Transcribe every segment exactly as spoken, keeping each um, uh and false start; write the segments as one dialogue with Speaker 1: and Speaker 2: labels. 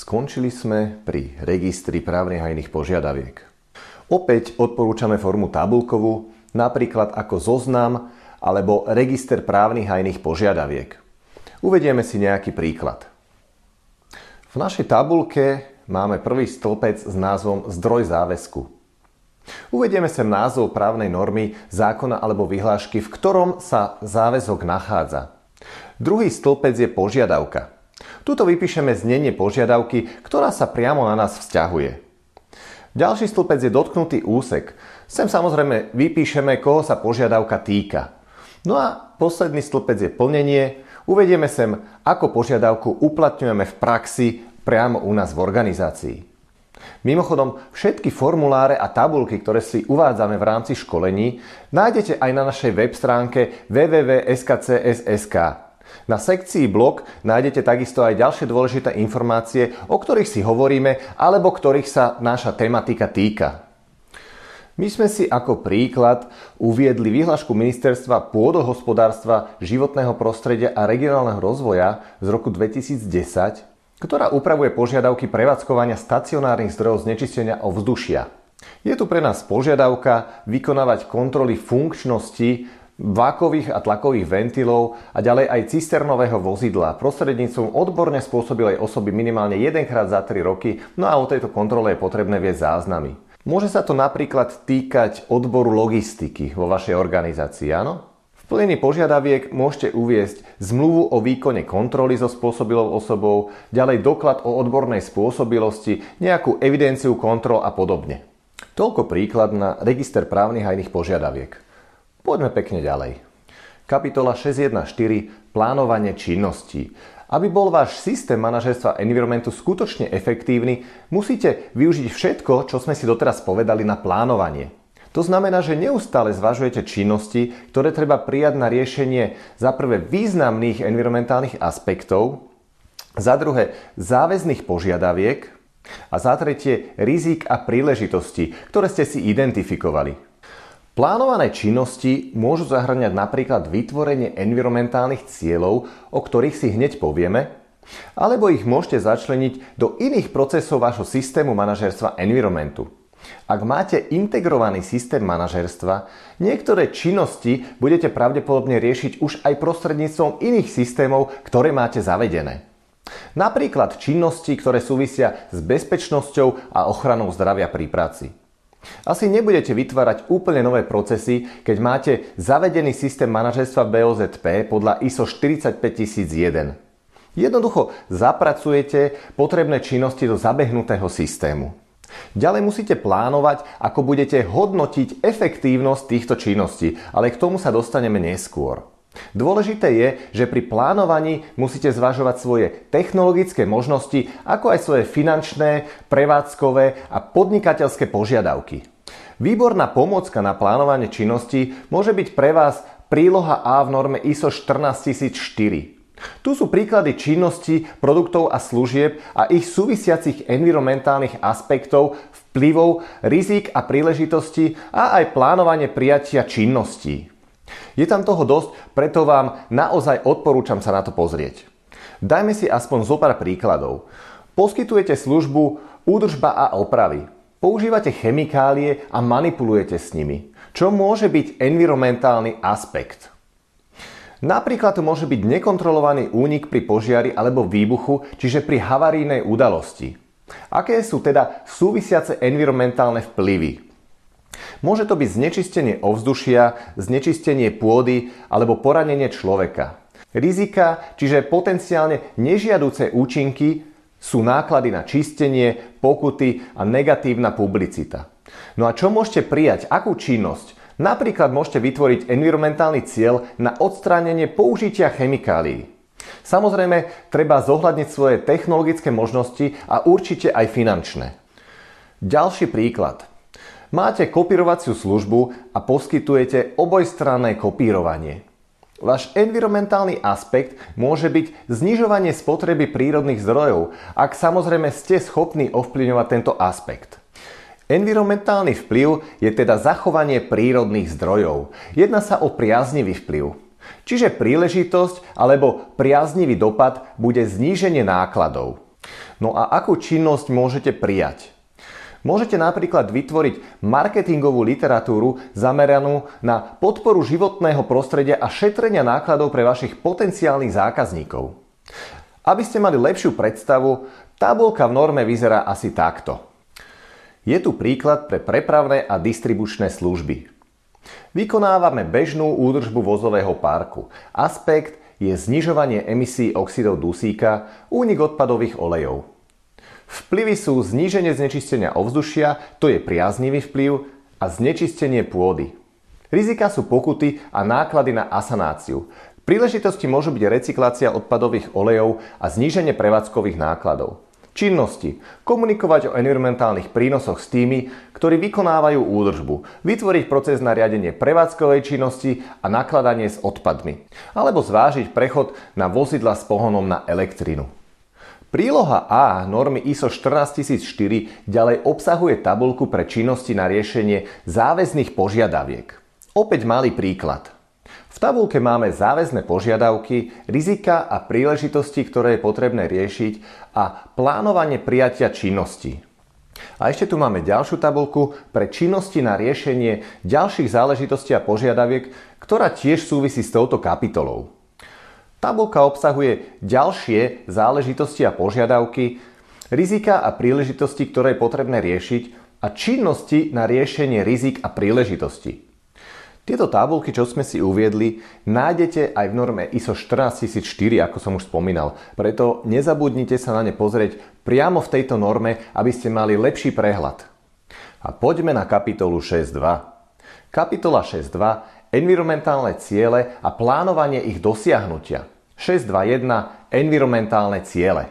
Speaker 1: Skončili sme pri registri právnych a iných požiadaviek. Opäť odporúčame formu tabuľkovú, napríklad ako zoznam alebo register právnych a iných požiadaviek. Uvedieme si nejaký príklad. V našej tabuľke máme prvý stĺpec s názvom Zdroj záväzku. Uvedieme sem názov právnej normy, zákona alebo vyhlášky, v ktorom sa záväzok nachádza. Druhý stĺpec je požiadavka. Tuto vypíšeme znenie požiadavky, ktorá sa priamo na nás vzťahuje. Ďalší stĺpec je dotknutý úsek. Sem samozrejme vypíšeme, koho sa požiadavka týka. No a posledný stĺpec je plnenie. Uvedieme sem, ako požiadavku uplatňujeme v praxi priamo u nás v organizácii. Mimochodom, všetky formuláre a tabuľky, ktoré si uvádzame v rámci školení, nájdete aj na našej web stránke w w w bodka s k c s bodka s k. Na sekcii blog nájdete takisto aj ďalšie dôležité informácie, o ktorých si hovoríme alebo ktorých sa naša tematika týka. My sme si ako príklad uviedli vyhlášku Ministerstva pôdohospodárstva, životného prostredia a regionálneho rozvoja z roku dvetisícdesať, ktorá upravuje požiadavky prevádzkovania stacionárnych zdrojov znečistenia ovzdušia. Je tu pre nás požiadavka vykonávať kontroly funkčnosti vákových a tlakových ventilov a ďalej aj cisternového vozidla prostredníctvom odborne spôsobilej osoby minimálne jedenkrát za tri roky, no a o tejto kontrole je potrebné viesť záznamy. Môže sa to napríklad týkať odboru logistiky vo vašej organizácii, áno? V plnení požiadaviek môžete uviesť zmluvu o výkone kontroly so spôsobilou osobou, ďalej doklad o odbornej spôsobilosti, nejakú evidenciu kontrol a podobne. Toľko príklad na register právnych a iných požiadaviek. Poďme pekne ďalej. Kapitola šesť jedna štyri. Plánovanie činností. Aby bol váš systém manažérstva environmentu skutočne efektívny, musíte využiť všetko, čo sme si doteraz povedali na plánovanie. To znamená, že neustále zvažujete činnosti, ktoré treba prijať na riešenie za prvé významných environmentálnych aspektov, za druhé záväzných požiadaviek a za tretie rizík a príležitosti, ktoré ste si identifikovali. Plánované činnosti môžu zahŕňať napríklad vytvorenie environmentálnych cieľov, o ktorých si hneď povieme, alebo ich môžete začleniť do iných procesov vášho systému manažérstva environmentu. Ak máte integrovaný systém manažérstva, niektoré činnosti budete pravdepodobne riešiť už aj prostredníctvom iných systémov, ktoré máte zavedené. Napríklad činnosti, ktoré súvisia s bezpečnosťou a ochranou zdravia pri práci. Asi nebudete vytvárať úplne nové procesy, keď máte zavedený systém manažérstva bé ó zet pé podľa í es o štyridsaťpäť tisíc jeden. Jednoducho zapracujete potrebné činnosti do zabehnutého systému. Ďalej musíte plánovať, ako budete hodnotiť efektívnosť týchto činností, ale k tomu sa dostaneme neskôr. Dôležité je, že pri plánovaní musíte zvažovať svoje technologické možnosti, ako aj svoje finančné, prevádzkové a podnikateľské požiadavky. Výborná pomôcka na plánovanie činností môže byť pre vás príloha A v norme í es o štrnásť tisíc štyri. Tu sú príklady činností, produktov a služieb a ich súvisiacich environmentálnych aspektov, vplyvov, rizík a príležitostí a aj plánovanie prijatia činností. Je tam toho dosť, preto vám naozaj odporúčam sa na to pozrieť. Dajme si aspoň zo pár príkladov. Poskytujete službu údržba a opravy. Používate chemikálie a manipulujete s nimi, čo môže byť environmentálny aspekt. Napríklad to môže byť nekontrolovaný únik pri požiari alebo výbuchu, čiže pri havarijnej udalosti. Aké sú teda súvisiace environmentálne vplyvy? Môže to byť znečistenie ovzdušia, znečistenie pôdy alebo poranenie človeka. Rizika, čiže potenciálne nežiaduce účinky, sú náklady na čistenie, pokuty a negatívna publicita. No a čo môžete prijať? Akú činnosť? Napríklad môžete vytvoriť environmentálny cieľ na odstránenie použitia chemikálií. Samozrejme, treba zohľadniť svoje technologické možnosti a určite aj finančné. Ďalší príklad. Máte kopírovaciu službu a poskytujete obojstranné kopírovanie. Váš environmentálny aspekt môže byť znižovanie spotreby prírodných zdrojov, ak samozrejme ste schopní ovplyvňovať tento aspekt. Environmentálny vplyv je teda zachovanie prírodných zdrojov. Jedná sa o priaznivý vplyv. Čiže príležitosť alebo priaznivý dopad bude zníženie nákladov. No a akú činnosť môžete prijať? Môžete napríklad vytvoriť marketingovú literatúru zameranú na podporu životného prostredia a šetrenia nákladov pre vašich potenciálnych zákazníkov. Aby ste mali lepšiu predstavu, tabuľka v norme vyzerá asi takto. Je tu príklad pre prepravné a distribučné služby. Vykonávame bežnú údržbu vozového parku. Aspekt je znižovanie emisí oxidov dusíka, únik odpadových olejov. Vplyvy sú zníženie znečistenia ovzdušia, to je priaznivý vplyv, a znečistenie pôdy. Rizika sú pokuty a náklady na asanáciu. Príležitosti môžu byť recyklácia odpadových olejov a zníženie prevádzkových nákladov. Činnosti. Komunikovať o environmentálnych prínosoch s tými, ktorí vykonávajú údržbu. Vytvoriť proces na riadenie prevádzkovej činnosti a nakladanie s odpadmi. Alebo zvážiť prechod na vozidla s pohonom na elektrinu. Príloha A normy í es o štrnásť tisíc štyri ďalej obsahuje tabuľku pre činnosti na riešenie záväzných požiadaviek. Opäť malý príklad. V tabuľke máme záväzné požiadavky, rizika a príležitosti, ktoré je potrebné riešiť, a plánovanie prijatia činností. A ešte tu máme ďalšiu tabuľku pre činnosti na riešenie ďalších záležitostí a požiadaviek, ktorá tiež súvisí s touto kapitolou. Tabuľka obsahuje ďalšie záležitosti a požiadavky, rizika a príležitosti, ktoré je potrebné riešiť, a činnosti na riešenie rizik a príležitostí. Tieto tabuľky, čo sme si uviedli, nájdete aj v norme í es o štrnásť tisíc štyri, ako som už spomínal. Preto nezabudnite sa na ne pozrieť priamo v tejto norme, aby ste mali lepší prehľad. A poďme na kapitolu šesť dva. Kapitola šesť dva. Environmentálne ciele a plánovanie ich dosiahnutia. šesť dva jeden. Environmentálne ciele.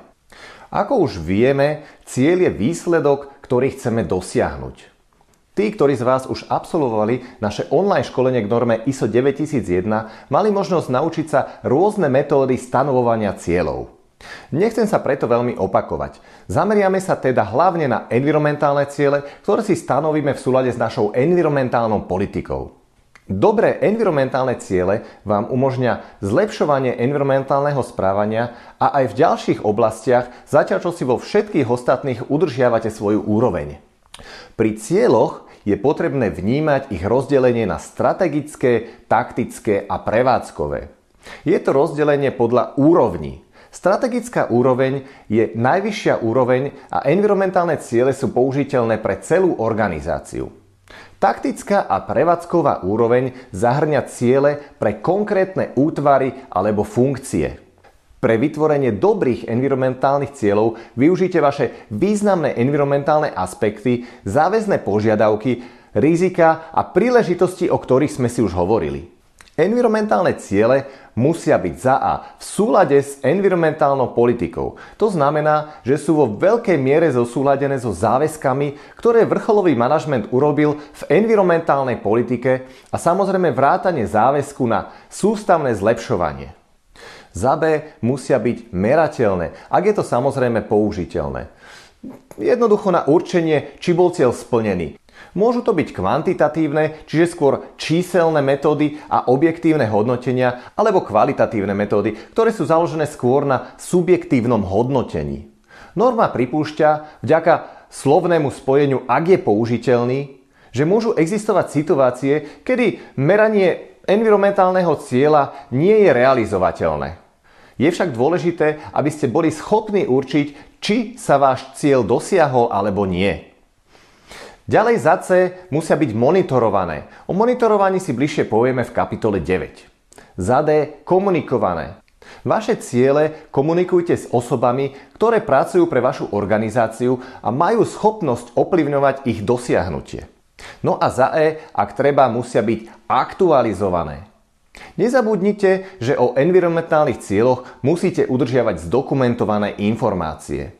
Speaker 1: Ako už vieme, cieľ je výsledok, ktorý chceme dosiahnuť. Tí, ktorí z vás už absolvovali naše online školenie k norme í es o deväťtisícjeden, mali možnosť naučiť sa rôzne metódy stanovovania cieľov. Nechcem sa preto veľmi opakovať. Zameriame sa teda hlavne na environmentálne ciele, ktoré si stanovíme v súlade s našou environmentálnou politikou. Dobré environmentálne ciele vám umožňa zlepšovanie environmentálneho správania a aj v ďalších oblastiach, zatiaľ čo si vo všetkých ostatných udržiavate svoju úroveň. Pri cieľoch je potrebné vnímať ich rozdelenie na strategické, taktické a prevádzkové. Je to rozdelenie podľa úrovní. Strategická úroveň je najvyššia úroveň a environmentálne ciele sú použiteľné pre celú organizáciu. Taktická a prevádzková úroveň zahŕňa ciele pre konkrétne útvary alebo funkcie. Pre vytvorenie dobrých environmentálnych cieľov využite vaše významné environmentálne aspekty, záväzné požiadavky, rizika a príležitosti, o ktorých sme si už hovorili. Environmentálne ciele musia byť za A v súlade s environmentálnou politikou. To znamená, že sú vo veľkej miere zosúladené so záväzkami, ktoré vrcholový manažment urobil v environmentálnej politike, a samozrejme vrátane záväzku na sústavné zlepšovanie. Za B musia byť merateľné, ak je to samozrejme použiteľné. Jednoducho na určenie, či bol cieľ splnený. Môžu to byť kvantitatívne, čiže skôr číselné metódy a objektívne hodnotenia, alebo kvalitatívne metódy, ktoré sú založené skôr na subjektívnom hodnotení. Norma pripúšťa, vďaka slovnému spojeniu ak je použiteľný, že môžu existovať situácie, kedy meranie environmentálneho cieľa nie je realizovateľné. Je však dôležité, aby ste boli schopní určiť, či sa váš cieľ dosiahol alebo nie. Ďalej za C musia byť monitorované. O monitorovaní si bližšie povieme v kapitole deväť. Za D komunikované. Vaše ciele komunikujte s osobami, ktoré pracujú pre vašu organizáciu a majú schopnosť ovplyvňovať ich dosiahnutie. No a za E, ak treba, musia byť aktualizované. Nezabudnite, že o environmentálnych cieľoch musíte udržiavať zdokumentované informácie.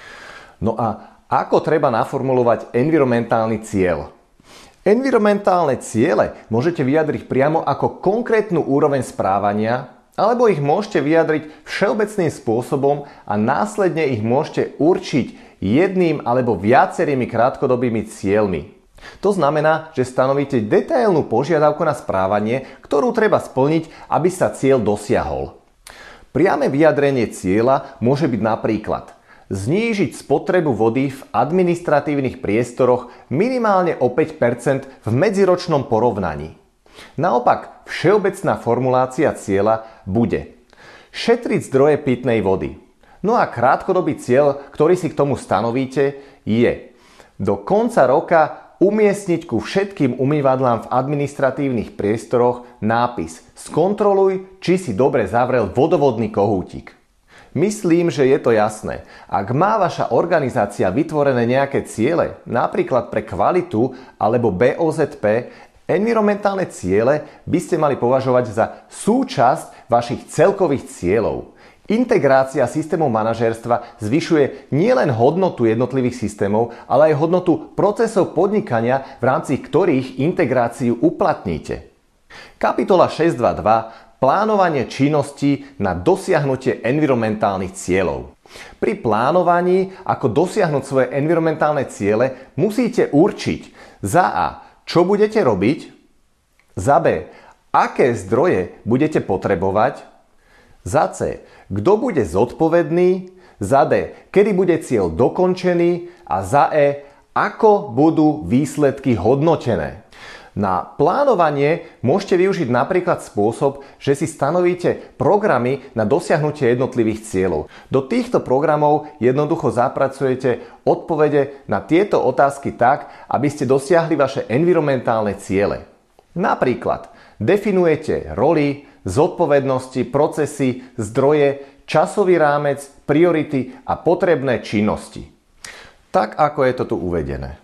Speaker 1: No a ako treba naformulovať environmentálny cieľ? Environmentálne ciele môžete vyjadriť priamo ako konkrétnu úroveň správania, alebo ich môžete vyjadriť všeobecným spôsobom a následne ich môžete určiť jedným alebo viacerými krátkodobými cieľmi. To znamená, že stanovíte detailnú požiadavku na správanie, ktorú treba splniť, aby sa cieľ dosiahol. Priame vyjadrenie cieľa môže byť napríklad Znížiť spotrebu vody v administratívnych priestoroch minimálne o päť percent v medziročnom porovnaní. Naopak, všeobecná formulácia cieľa bude šetriť zdroje pitnej vody. No a krátkodobý cieľ, ktorý si k tomu stanovíte, je do konca roka umiestniť ku všetkým umývadlám v administratívnych priestoroch nápis Skontroluj, či si dobre zavrel vodovodný kohútik. Myslím, že je to jasné. Ak má vaša organizácia vytvorené nejaké ciele, napríklad pre kvalitu alebo bé ó zet pé, environmentálne ciele by ste mali považovať za súčasť vašich celkových cieľov. Integrácia systémov manažérstva zvyšuje nielen hodnotu jednotlivých systémov, ale aj hodnotu procesov podnikania, v rámci ktorých integráciu uplatníte. Kapitola šesť bodka dvadsaťdva. Plánovanie činností na dosiahnutie environmentálnych cieľov. Pri plánovaní, ako dosiahnuť svoje environmentálne ciele, musíte určiť za A, čo budete robiť, za B, aké zdroje budete potrebovať, za C, kto bude zodpovedný, za D, kedy bude cieľ dokončený a za E, ako budú výsledky hodnotené. Na plánovanie môžete využiť napríklad spôsob, že si stanovíte programy na dosiahnutie jednotlivých cieľov. Do týchto programov jednoducho zapracujete odpovede na tieto otázky tak, aby ste dosiahli vaše environmentálne ciele. Napríklad definujete roly, zodpovednosti, procesy, zdroje, časový rámec, priority a potrebné činnosti. Tak ako je to tu uvedené.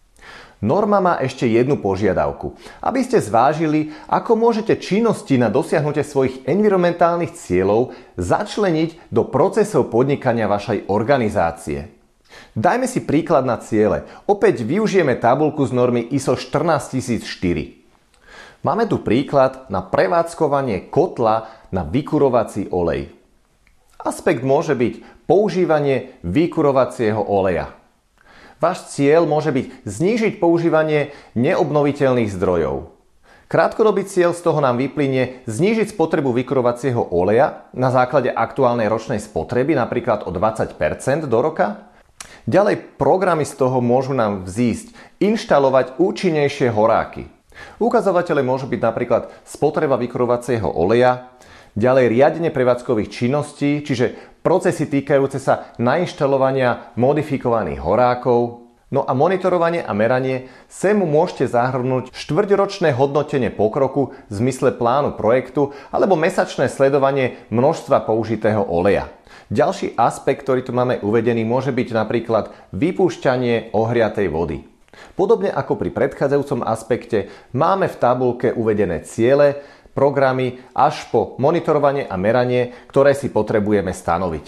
Speaker 1: Norma má ešte jednu požiadavku, aby ste zvážili, ako môžete činnosti na dosiahnutie svojich environmentálnych cieľov začleniť do procesov podnikania vašej organizácie. Dajme si príklad na ciele. Opäť využijeme tabuľku z normy í es o štrnásť tisíc štyri. Máme tu príklad na prevádzkovanie kotla na vykurovací olej. Aspekt môže byť používanie vykurovacieho oleja. Váš cieľ môže byť znížiť používanie neobnoviteľných zdrojov. Krátkodobý cieľ z toho nám vyplynie znížiť spotrebu vykurovacieho oleja na základe aktuálnej ročnej spotreby, napríklad o dvadsať percent do roka. Ďalej programy z toho môžu nám vzísť inštalovať účinnejšie horáky. Ukazovatele môžu byť napríklad spotreba vykurovacieho oleja, ďalej riadenie prevádzkových činností, čiže procesy týkajúce sa nainštalovania modifikovaných horákov. No a monitorovanie a meranie, sem môžete zahrnúť štvrťročné hodnotenie pokroku v zmysle plánu projektu alebo mesačné sledovanie množstva použitého oleja. Ďalší aspekt, ktorý tu máme uvedený, môže byť napríklad vypúšťanie ohriatej vody. Podobne ako pri predchádzajúcom aspekte, máme v tabuľke uvedené ciele, programy až po monitorovanie a meranie, ktoré si potrebujeme stanoviť.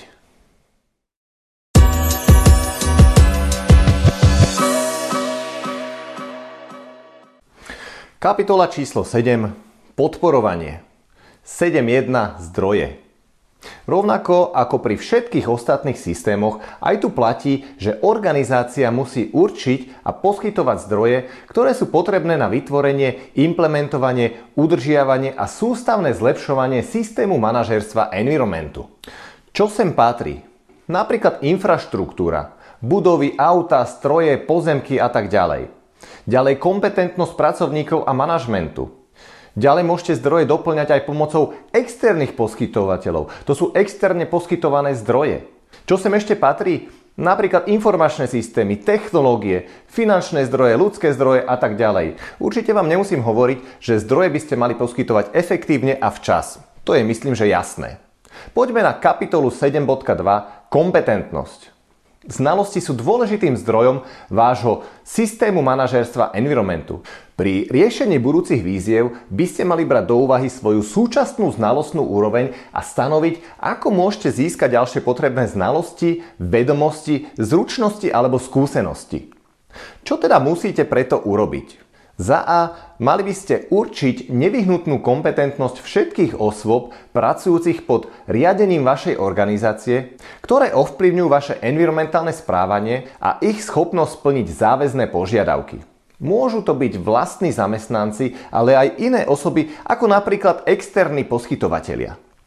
Speaker 1: Kapitola číslo sedem. Podporovanie. sedem bodka jeden. Zdroje. Rovnako ako pri všetkých ostatných systémoch, aj tu platí, že organizácia musí určiť a poskytovať zdroje, ktoré sú potrebné na vytvorenie, implementovanie, udržiavanie a sústavné zlepšovanie systému manažérstva environmentu. Čo sem patrí? Napríklad infraštruktúra, budovy, auta, stroje, pozemky a tak ďalej. Ďalej kompetentnosť pracovníkov a manažmentu. Ďalej môžete zdroje doplňať aj pomocou externých poskytovateľov. To sú externe poskytované zdroje. Čo sem ešte patrí? Napríklad informačné systémy, technológie, finančné zdroje, ľudské zdroje a tak ďalej. Určite vám nemusím hovoriť, že zdroje by ste mali poskytovať efektívne a včas. To je, myslím, že jasné. Poďme na kapitolu sedem bodka dva. Kompetentnosť. Znalosti sú dôležitým zdrojom vášho systému manažérstva environmentu. Pri riešení budúcich výziev by ste mali brať do úvahy svoju súčasnú znalostnú úroveň a stanoviť, ako môžete získať ďalšie potrebné znalosti, vedomosti, zručnosti alebo skúsenosti. Čo teda musíte preto urobiť? Za A, mali by ste určiť nevyhnutnú kompetentnosť všetkých osôb pracujúcich pod riadením vašej organizácie, ktoré ovplyvňujú vaše environmentálne správanie a ich schopnosť splniť záväzné požiadavky. Môžu to byť vlastní zamestnanci, ale aj iné osoby, ako napríklad externí poskytovatelia.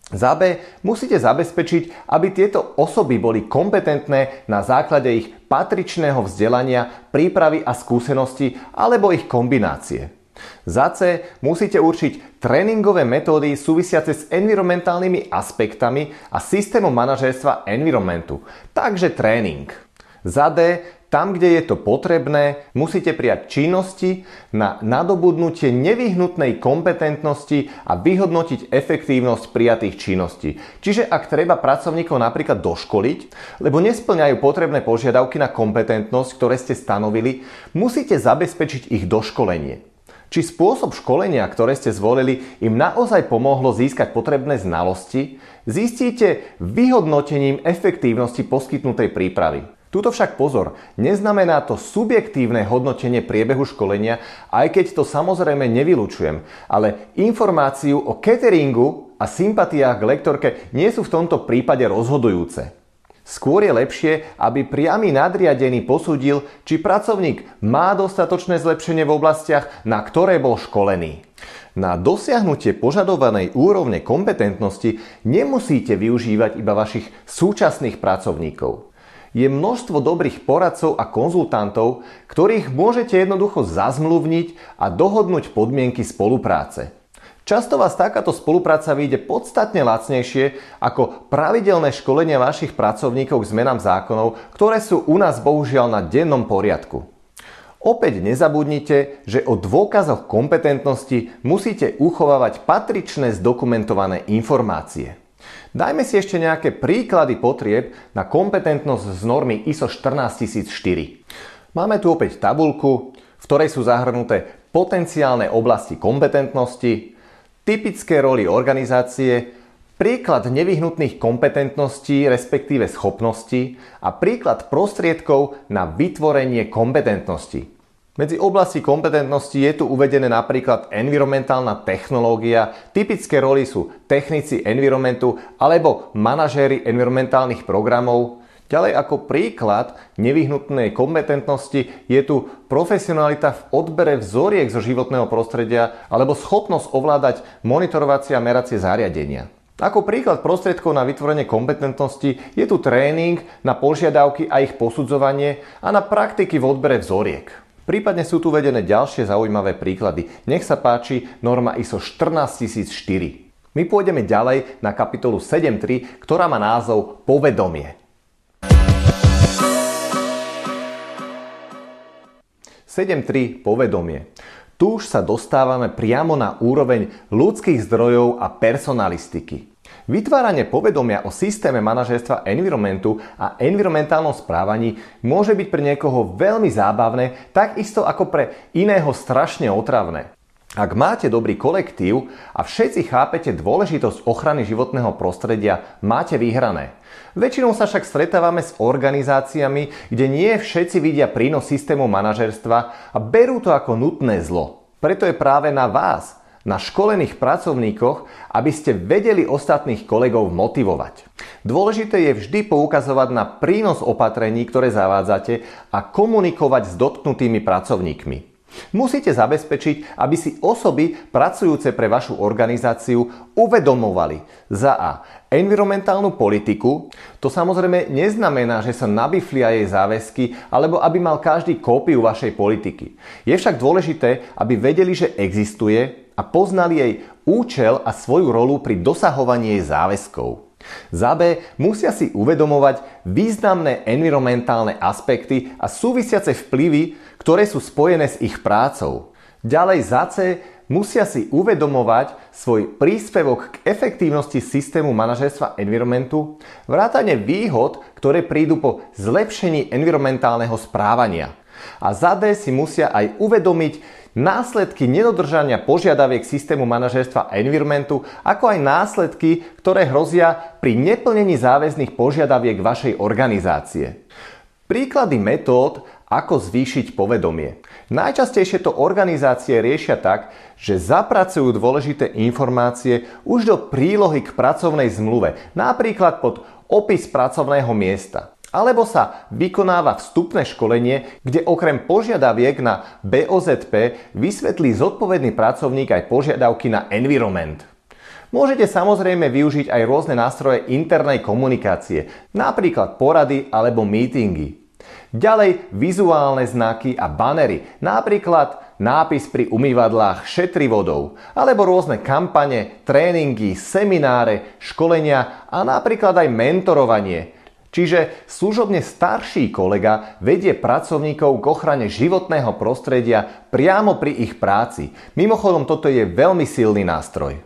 Speaker 1: Za B musíte zabezpečiť, aby tieto osoby boli kompetentné na základe ich patričného vzdelania, prípravy a skúsenosti alebo ich kombinácie. Za C musíte určiť tréningové metódy súvisiace s environmentálnymi aspektami a systémom manažérstva environmentu, takže tréning. Za D, tam, kde je to potrebné, musíte prijať činnosti na nadobudnutie nevyhnutnej kompetentnosti a vyhodnotiť efektívnosť prijatých činností. Čiže ak treba pracovníkov napríklad doškoliť, lebo nespĺňajú potrebné požiadavky na kompetentnosť, ktoré ste stanovili, musíte zabezpečiť ich doškolenie. Či spôsob školenia, ktoré ste zvolili, im naozaj pomohlo získať potrebné znalosti, zistíte vyhodnotením efektívnosti poskytnutej prípravy. Tuto však pozor, neznamená to subjektívne hodnotenie priebehu školenia, aj keď to samozrejme nevylučujem, ale informáciu o cateringu a sympatiách k lektorke nie sú v tomto prípade rozhodujúce. Skôr je lepšie, aby priamy nadriadený posúdil, či pracovník má dostatočné zlepšenie v oblastiach, na ktoré bol školený. Na dosiahnutie požadovanej úrovne kompetentnosti nemusíte využívať iba vašich súčasných pracovníkov. Je množstvo dobrých poradcov a konzultantov, ktorých môžete jednoducho zazmluvniť a dohodnúť podmienky spolupráce. Často vás takáto spolupráca vyjde podstatne lacnejšie ako pravidelné školenia vašich pracovníkov k zmenám zákonov, ktoré sú u nás bohužiaľ na dennom poriadku. Opäť nezabudnite, že o dôkazoch kompetentnosti musíte uchovávať patričné zdokumentované informácie. Dajme si ešte nejaké príklady potrieb na kompetentnosť z normy í es o štrnásť tisíc štyri. Máme tu opäť tabuľku, v ktorej sú zahrnuté potenciálne oblasti kompetentnosti, typické roly organizácie, príklad nevyhnutných kompetentností, respektíve schopností a príklad prostriedkov na vytvorenie kompetentnosti. Medzi oblasti kompetentnosti je tu uvedené napríklad environmentálna technológia, typické roly sú technici environmentu alebo manažéri environmentálnych programov. Ďalej ako príklad nevyhnutnej kompetentnosti je tu profesionalita v odbere vzoriek zo životného prostredia alebo schopnosť ovládať monitorovacie a meracie zariadenia. Ako príklad prostriedkov na vytvorenie kompetentnosti je tu tréning na požiadavky a ich posudzovanie a na praktiky v odbere vzoriek. Prípadne sú tu uvedené ďalšie zaujímavé príklady. Nech sa páči norma í es o štrnásť tisíc štyri. My pôjdeme ďalej na kapitolu sedem bodka tri, ktorá má názov Povedomie. sedem bodka tri Povedomie. Tu už sa dostávame priamo na úroveň ľudských zdrojov a personalistiky. Vytváranie povedomia o systéme manažérstva environmentu a environmentálnom správaní môže byť pre niekoho veľmi zábavné, takisto ako pre iného strašne otravné. Ak máte dobrý kolektív a všetci chápete dôležitosť ochrany životného prostredia, máte vyhrané. Väčšinou sa však stretávame s organizáciami, kde nie všetci vidia prínos systému manažérstva a berú to ako nutné zlo. Preto je práve na vás, na školených pracovníkoch, aby ste vedeli ostatných kolegov motivovať. Dôležité je vždy poukazovať na prínos opatrení, ktoré zavádzate a komunikovať s dotknutými pracovníkmi. Musíte zabezpečiť, aby si osoby pracujúce pre vašu organizáciu uvedomovali za A. environmentálnu politiku. To samozrejme neznamená, že sa nabiflia jej záväzky alebo aby mal každý kópiu vašej politiky. Je však dôležité, aby vedeli, že existuje a poznali jej účel a svoju rolu pri dosahovaní jej záväzkov. Za B musia si uvedomovať významné environmentálne aspekty a súvisiace vplyvy, ktoré sú spojené s ich prácou. Ďalej za C musia si uvedomovať svoj príspevok k efektívnosti systému manažérstva environmentu, vrátane výhod, ktoré prídu po zlepšení environmentálneho správania. A za D si musia aj uvedomiť následky nedodržania požiadaviek systému manažérstva environmentu, ako aj následky, ktoré hrozia pri neplnení záväzných požiadaviek vašej organizácie. Príklady metód, ako zvýšiť povedomie. Najčastejšie to organizácie riešia tak, že zapracujú dôležité informácie už do prílohy k pracovnej zmluve, napríklad pod opis pracovného miesta. Alebo sa vykonáva vstupné školenie, kde okrem požiadaviek na bé ó zet pé vysvetlí zodpovedný pracovník aj požiadavky na environment. Môžete samozrejme využiť aj rôzne nástroje internej komunikácie, napríklad porady alebo meetingy. Ďalej vizuálne znaky a banery, napríklad nápis pri umývadlách šetri vodou, alebo rôzne kampane, tréningy, semináre, školenia a napríklad aj mentorovanie. Čiže služobne starší kolega vedie pracovníkov k ochrane životného prostredia priamo pri ich práci. Mimochodom, toto je veľmi silný nástroj.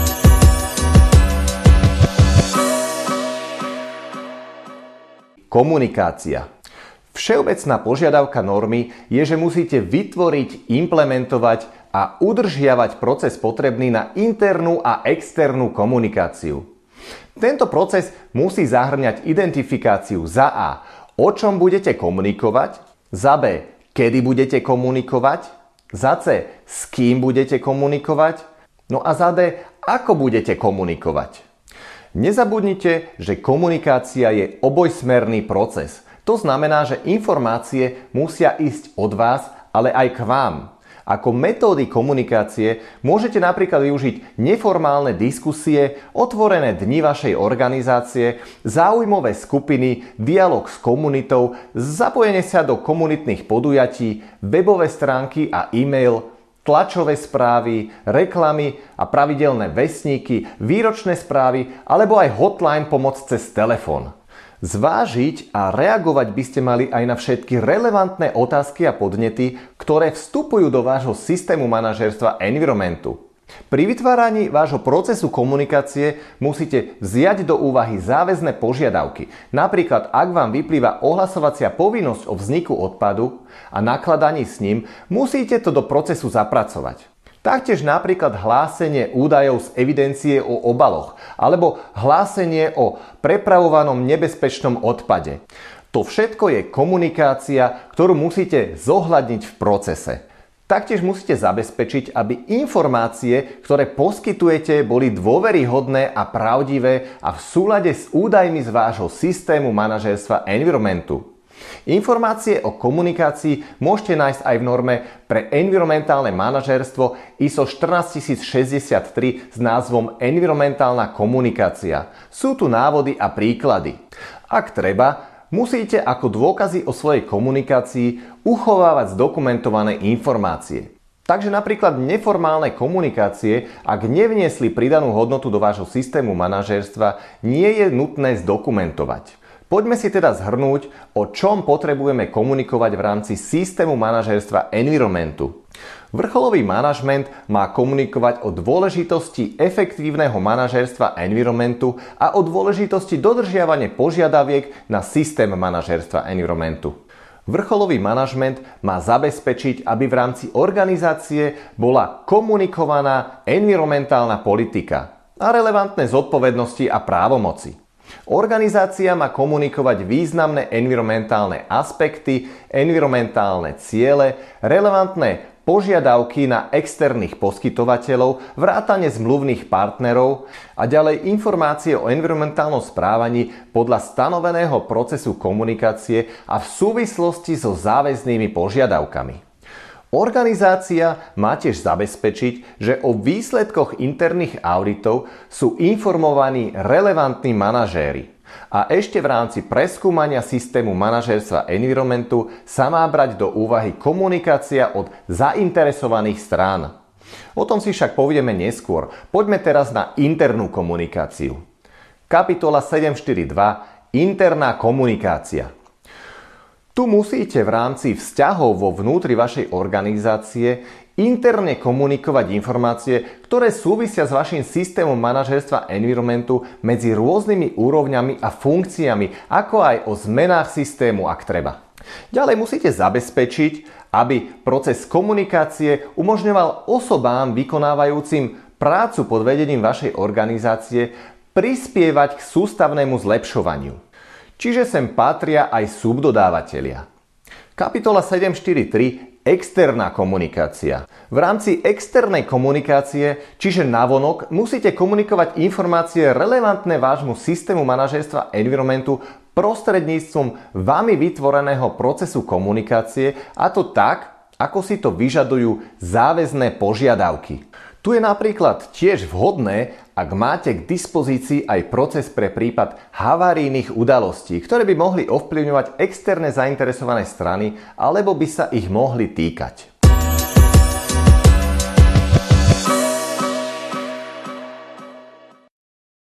Speaker 1: Komunikácia. Všeobecná požiadavka normy je, že musíte vytvoriť, implementovať a udržiavať proces potrebný na internú a externú komunikáciu. Tento proces musí zahŕňať identifikáciu za A, o čom budete komunikovať, za B, kedy budete komunikovať, za C, s kým budete komunikovať, no a za D, ako budete komunikovať. Nezabudnite, že komunikácia je obojsmerný proces. To znamená, že informácie musia ísť od vás, ale aj k vám. Ako metódy komunikácie môžete napríklad využiť neformálne diskusie, otvorené dni vašej organizácie, záujmové skupiny, dialog s komunitou, zapojenie sa do komunitných podujatí, webové stránky a e-mail, tlačové správy, reklamy a pravidelné vestníky, výročné správy alebo aj hotline pomoc cez telefón. Zvážiť a reagovať by ste mali aj na všetky relevantné otázky a podnety, ktoré vstupujú do vášho systému manažérstva environmentu. Pri vytváraní vášho procesu komunikácie musíte vziať do úvahy záväzné požiadavky. Napríklad, ak vám vyplýva ohlasovacia povinnosť o vzniku odpadu a nakladaní s ním, musíte to do procesu zapracovať. Taktiež napríklad hlásenie údajov z evidencie o obaloch alebo hlásenie o prepravovanom nebezpečnom odpade. To všetko je komunikácia, ktorú musíte zohľadniť v procese. Taktiež musíte zabezpečiť, aby informácie, ktoré poskytujete, boli dôveryhodné a pravdivé a v súlade s údajmi z vášho systému manažérstva environmentu. Informácie o komunikácii môžete nájsť aj v norme pre environmentálne manažérstvo í es o štrnásťtisíc šesťdesiattri s názvom Environmentálna komunikácia. Sú tu návody a príklady. Ak treba, musíte ako dôkazy o svojej komunikácii uchovávať zdokumentované informácie. Takže napríklad neformálne komunikácie, ak nevniesli pridanú hodnotu do vášho systému manažérstva, nie je nutné zdokumentovať. Poďme si teda zhrnúť, o čom potrebujeme komunikovať v rámci systému manažérstva environmentu. Vrcholový manažment má komunikovať o dôležitosti efektívneho manažérstva environmentu a o dôležitosti dodržiavania požiadaviek na systém manažérstva environmentu. Vrcholový manažment má zabezpečiť, aby v rámci organizácie bola komunikovaná environmentálna politika a relevantné zodpovednosti a právomoci. Organizácia má komunikovať významné environmentálne aspekty, environmentálne ciele, relevantné požiadavky na externých poskytovateľov, vrátane zmluvných partnerov a ďalej informácie o environmentálnom správaní podľa stanoveného procesu komunikácie a v súvislosti so záväznými požiadavkami. Organizácia má tiež zabezpečiť, že o výsledkoch interných auditov sú informovaní relevantní manažéri. A ešte v rámci preskúmania systému manažérstva environmentu sa má brať do úvahy komunikácia od zainteresovaných strán. O tom si však povieme neskôr. Poďme teraz na internú komunikáciu. Kapitola sedemstoštyridsaťdva. Interná komunikácia. Tu musíte v rámci vzťahov vo vnútri vašej organizácie interne komunikovať informácie, ktoré súvisia s vašim systémom manažérstva environmentu medzi rôznymi úrovňami a funkciami, ako aj o zmenách systému, ak treba. Ďalej musíte zabezpečiť, aby proces komunikácie umožňoval osobám vykonávajúcim prácu pod vedením vašej organizácie prispievať k sústavnému zlepšovaniu. Čiže sem patria aj subdodávateľia. Kapitola sedemstoštyridsaťtri. Externá komunikácia. V rámci externej komunikácie, čiže navonok, musíte komunikovať informácie relevantné vášmu systému manažérstva environmentu prostredníctvom vami vytvoreného procesu komunikácie, a to tak, ako si to vyžadujú záväzné požiadavky. Tu je napríklad tiež vhodné, ak máte k dispozícii aj proces pre prípad havarijných udalostí, ktoré by mohli ovplyvňovať externé zainteresované strany alebo by sa ich mohli týkať.